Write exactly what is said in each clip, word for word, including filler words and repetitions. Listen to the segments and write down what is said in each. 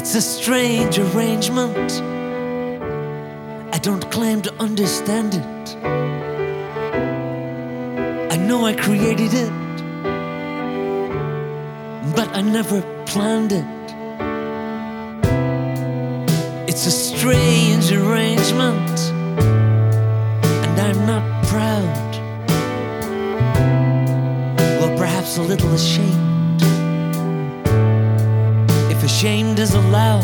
It's a strange arrangement. I don't claim to understand it. I know I created it, but I never planned it. It's a strange arrangement, and I'm not proud. Well, perhaps a little ashamed, if ashamed is allowed.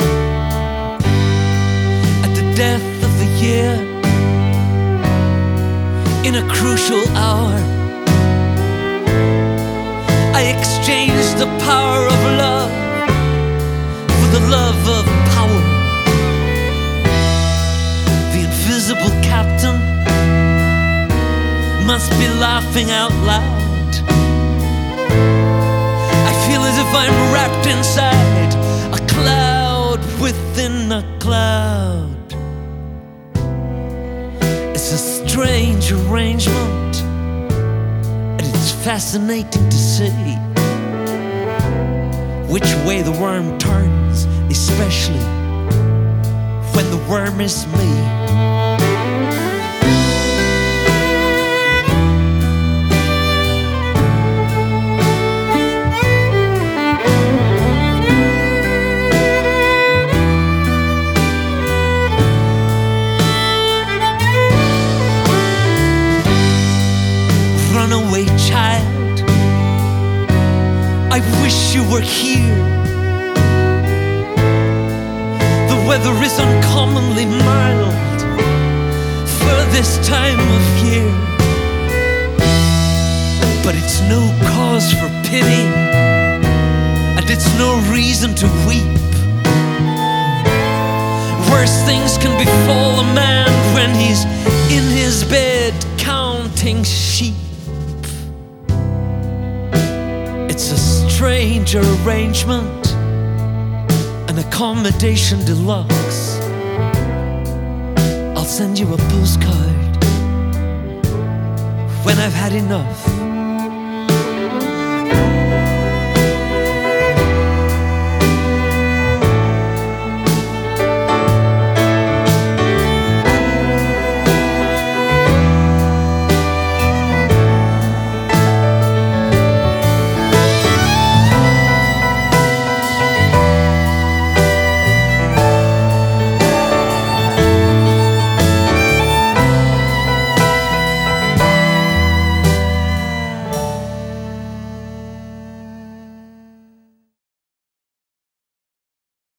At the death of the year, in a crucial hour, I exchanged the power of love for the love of power. The invisible captain must be laughing out loud. I feel as if I'm wrapped inside a cloud within a cloud. It's a strange arrangement, and it's fascinating to see which way the worm turns, especially when the worm is me. Runaway child, I wish you were here. The weather is uncommonly mild for this time of year, but it's no cause for pity, and it's no reason to weep. Worse things can befall a man when he's in his bed counting sheep. It's a strange arrangement, an accommodation deluxe. I'll send you a postcard when I've had enough.